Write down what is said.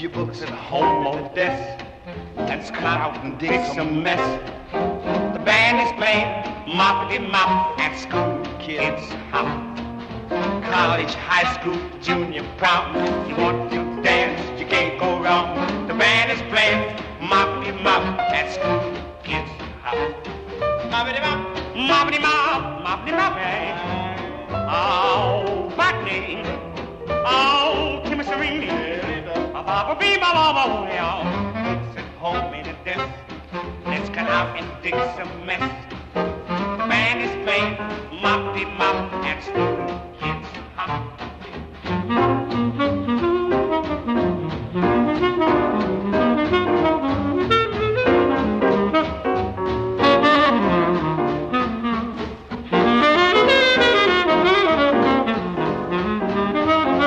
your books at home on the desk. Let's come out and dig some mess. The band is playing moppity mop at school. Kids hop. College, high school, junior prom. You want to dance, you can't go wrong. The band is playing moppity mop at school. Kids hop. Moppity mop, moppity mop, moppity mop. Oh, Botany. Oh, Timmy Serene. Papa be my mama. It's at home in a desk. Let's cut out and dig some mess. The band is playing moppity mop at school.